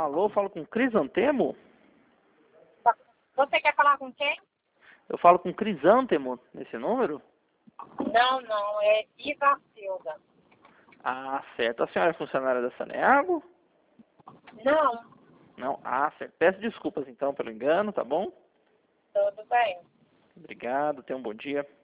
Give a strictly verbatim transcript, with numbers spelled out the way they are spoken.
Alô, falo com Crisantemo? Você quer falar com quem? Eu falo com Crisantemo nesse número? Não, não, é Iva Silva. Ah, certo. A senhora é funcionária da Saneago? Não, Não? Ah, certo. Peço desculpas então pelo engano, tá bom? tudo bem. Obrigado, tenha um bom dia.